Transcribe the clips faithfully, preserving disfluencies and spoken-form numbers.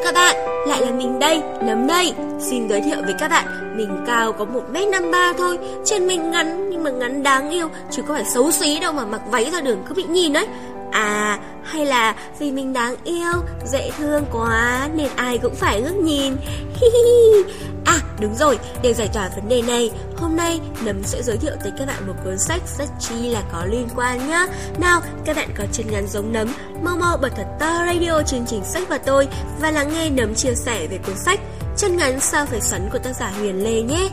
các bạn, lại là mình đây, Nấm đây. Xin giới thiệu với các bạn, mình cao có một mét năm mươi ba thôi. Chân mình ngắn nhưng mà ngắn đáng yêu, chứ có phải xấu xí đâu mà mặc váy ra đường cứ bị nhìn đấy. À, hay là vì mình đáng yêu, dễ thương quá nên ai cũng phải ngước nhìn. À, đúng rồi, để giải tỏa vấn đề này, hôm nay Nấm sẽ giới thiệu tới các bạn một cuốn sách rất chi là có liên quan nhá. Nào, các bạn có chân ngắn giống Nấm, mau mau bật thật to radio chương trình Sách và Tôi và lắng nghe Nấm chia sẻ về cuốn sách Chân ngắn sao phải xoắn của tác giả Huyền Lê nhé.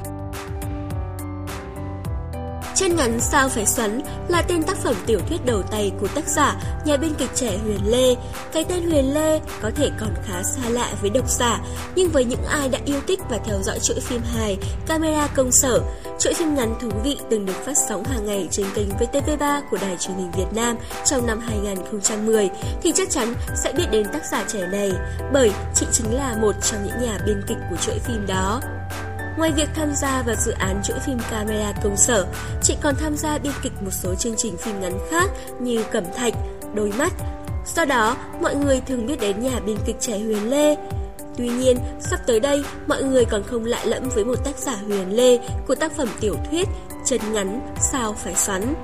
Chân ngắn sao phải xoắn là tên tác phẩm tiểu thuyết đầu tay của tác giả, nhà biên kịch trẻ Huyền Lê. Cái tên Huyền Lê có thể còn khá xa lạ với độc giả, nhưng với những ai đã yêu thích và theo dõi chuỗi phim hài Camera Công Sở, chuỗi phim ngắn thú vị từng được phát sóng hàng ngày trên kênh vê tê vê ba của Đài Truyền hình Việt Nam trong năm hai nghìn không trăm mười, thì chắc chắn sẽ biết đến tác giả trẻ này, bởi chị chính là một trong những nhà biên kịch của chuỗi phim đó. Ngoài việc tham gia vào dự án chuỗi phim Camera Công Sở, chị còn tham gia biên kịch một số chương trình phim ngắn khác như Cẩm Thạch, Đôi Mắt. Do đó, mọi người thường biết đến nhà biên kịch trẻ Huyền Lê. Tuy nhiên, sắp tới đây, mọi người còn không lạ lẫm với một tác giả Huyền Lê của tác phẩm tiểu thuyết Chân ngắn sao phải xoắn.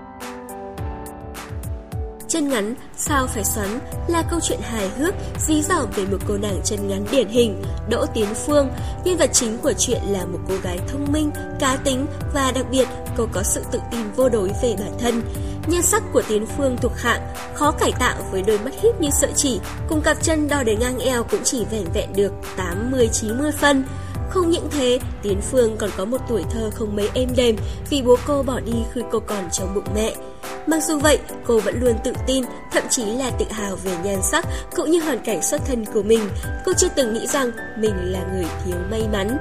Chân ngắn sao phải xoắn là câu chuyện hài hước, dí dỏm về một cô nàng chân ngắn điển hình, Đỗ Tiến Phương. Nhân vật chính của chuyện là một cô gái thông minh, cá tính và đặc biệt cô có sự tự tin vô đối về bản thân. Nhan sắc của Tiến Phương thuộc hạng khó cải tạo với đôi mắt híp như sợi chỉ, cùng cặp chân đo đến ngang eo cũng chỉ vẻn vẹn được tám mươi chín mươi phân. Không những thế, Tiến Phương còn có một tuổi thơ không mấy êm đềm vì bố cô bỏ đi khi cô còn trong bụng mẹ. Mặc dù vậy, cô vẫn luôn tự tin, thậm chí là tự hào về nhan sắc cũng như hoàn cảnh xuất thân của mình. Cô chưa từng nghĩ rằng mình là người thiếu may mắn.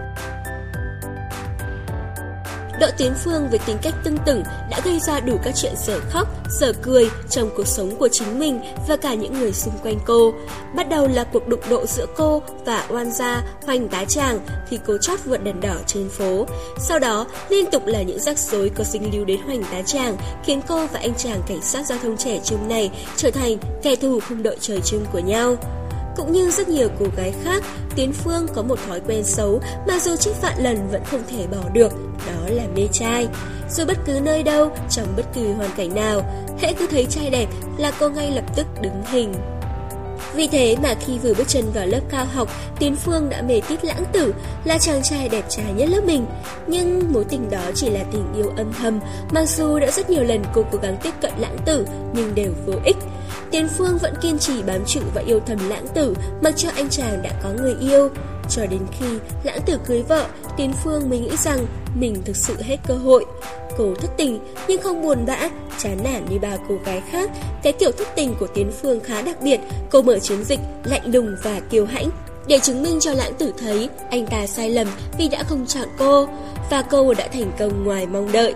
Đỗ Tiến Phương với tính cách tưng tửng đã gây ra đủ các chuyện dở khóc, dở cười trong cuộc sống của chính mình và cả những người xung quanh cô. Bắt đầu là cuộc đụng độ giữa cô và oan gia Hoành Tá Tràng khi cô chót vượt đèn đỏ trên phố. Sau đó, liên tục là những rắc rối có dính líu đến Hoành Tá Tràng, khiến cô và anh chàng cảnh sát giao thông trẻ trung này trở thành kẻ thù không đội trời chung của nhau. Cũng như rất nhiều cô gái khác, Tiến Phương có một thói quen xấu mà dù trách vạn lần vẫn không thể bỏ được, đó là mê trai. Dù bất cứ nơi đâu, trong bất cứ hoàn cảnh nào, hễ cứ thấy trai đẹp là cô ngay lập tức đứng hình. Vì thế mà khi vừa bước chân vào lớp cao học, Tiến Phương đã mê tít Lãng Tử, là chàng trai đẹp trai nhất lớp mình. Nhưng mối tình đó chỉ là tình yêu âm thầm, mặc dù đã rất nhiều lần cô cố gắng tiếp cận Lãng Tử nhưng đều vô ích. Tiến Phương vẫn kiên trì bám trụ và yêu thầm Lãng Tử mặc cho anh chàng đã có người yêu. Cho đến khi Lãng Tử cưới vợ, Tiến Phương mới nghĩ rằng mình thực sự hết cơ hội. Cô thất tình nhưng không buồn bã, chán nản như bao cô gái khác. Cái kiểu thất tình của Tiến Phương khá đặc biệt. Cô mở chiến dịch lạnh lùng và kiêu hãnh để chứng minh cho Lãng Tử thấy anh ta sai lầm vì đã không chọn cô. Và cô đã thành công ngoài mong đợi.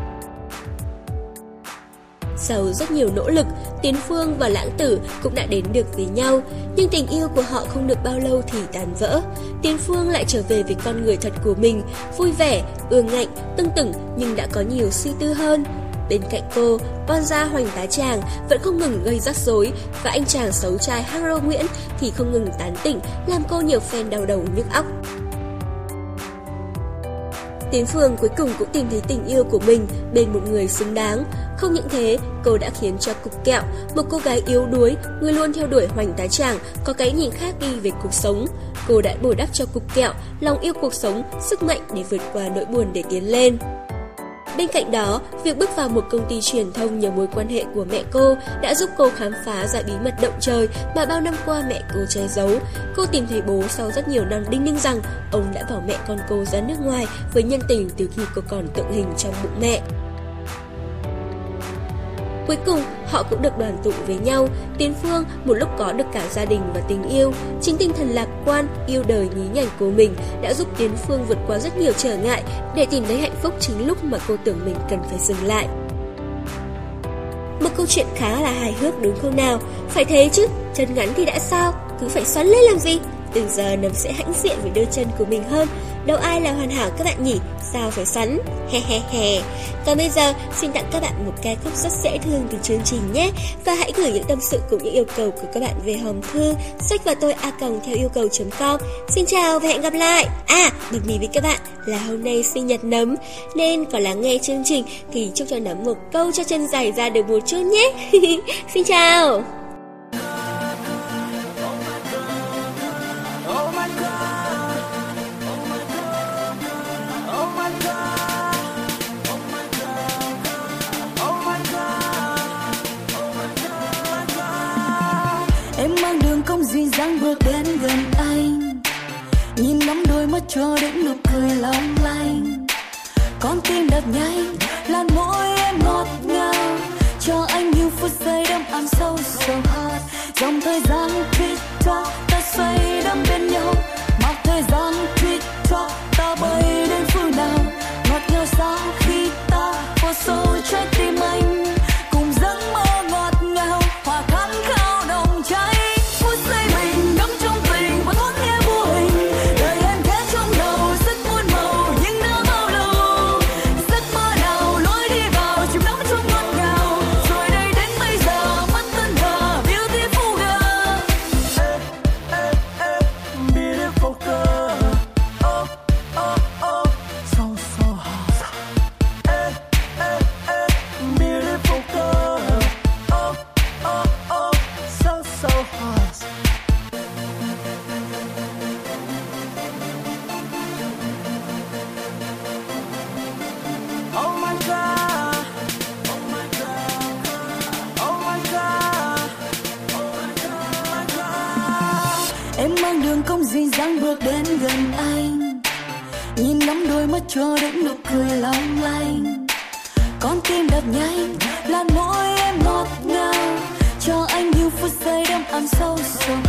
Sau rất nhiều nỗ lực, Tiến Phương và Lãng Tử cũng đã đến được với nhau, nhưng tình yêu của họ không được bao lâu thì tàn vỡ. Tiến Phương lại trở về với con người thật của mình, vui vẻ, ương ngạnh, tưng tửng nhưng đã có nhiều suy tư hơn. Bên cạnh cô, oan gia Hoành Tá Tràng vẫn không ngừng gây rắc rối, và anh chàng xấu trai Haro Nguyễn thì không ngừng tán tỉnh, làm cô nhiều phen đau đầu nhức óc. Tiến Phương cuối cùng cũng tìm thấy tình yêu của mình bên một người xứng đáng. Không những thế, cô đã khiến cho Cục Kẹo, một cô gái yếu đuối, người luôn theo đuổi Hoành Tá Tràng, có cái nhìn khác đi về cuộc sống. Cô đã bồi đắp cho Cục Kẹo lòng yêu cuộc sống, sức mạnh để vượt qua nỗi buồn để tiến lên. Bên cạnh đó, việc bước vào một công ty truyền thông nhờ mối quan hệ của mẹ cô đã giúp cô khám phá ra bí mật động trời mà bao năm qua mẹ cô che giấu. Cô tìm thấy bố sau rất nhiều năm đinh ninh rằng ông đã bỏ mẹ con cô ra nước ngoài với nhân tình từ khi cô còn tượng hình trong bụng mẹ. Cuối cùng, họ cũng được đoàn tụ với nhau. Tiến Phương một lúc có được cả gia đình và tình yêu. Chính tinh thần lạc quan, yêu đời nhí nhảnh của mình đã giúp Tiến Phương vượt qua rất nhiều trở ngại để tìm thấy hạnh phúc chính lúc mà cô tưởng mình cần phải dừng lại. Một câu chuyện khá là hài hước đúng không nào? Phải thế chứ, chân ngắn thì đã sao, cứ phải xoắn lên làm gì? Từng giờ Nấm sẽ hãnh diện với đôi chân của mình hơn. Đâu ai là hoàn hảo các bạn nhỉ? Sao phải sắn? He he he. Còn bây giờ xin tặng các bạn một ca khúc rất dễ thương từ chương trình nhé. Và hãy gửi những tâm sự cũng như yêu cầu của các bạn về hòm thư sách và tôi a còng theo yêu cầu chấm com. Xin chào và hẹn gặp lại. À, bật mí với các bạn là hôm nay sinh nhật Nấm, nên có lắng nghe chương trình thì chúc cho Nấm một câu cho chân dài ra được một chút nhé. Xin chào. Em mang đường cong duyên dáng bước đến gần anh, nhìn ngắm đôi mắt cho đến nụ cười long lanh. Con tim đập nhanh, làn môi em ngọt ngào, cho anh nhiều phút giây đắm ấm sâu so hot. Dòng thời gian trôi qua, ta xoay đắm bên nhau, mặc thời gian trôi qua, ta bay đến phương nào. Ngọt ngào sao khi ta vào sâu trái tim anh, cùng giấc mơ ngọt ngào, hòa khát khao nồng cháy. Phút giây mình đắm trong tình và thoáng nghe vô hình, đời em thế trong đầu rất muôn màu nhưng đã bao lâu. Giấc mơ nào lối đi vào chìm đắm trong ngọt ngào, rồi đây đến bây giờ mất tân thờ beautiful girl. Hey, hey, hey, beautiful girl. Oh, oh, oh, so so hot. Hey, hey, hey, beautiful girl. Oh, oh, oh, so so hot. Oh my god. Oh my god. Oh my god. Oh my god. My god. Em mang đường cong duyên dáng bước đến gần anh, nhìn ngắm đôi mắt cho đến nụ cười long lanh. Con tim đập nhanh, làn môi em ngọt ngào, cho anh nhiều phút giây đắm ấm sâu so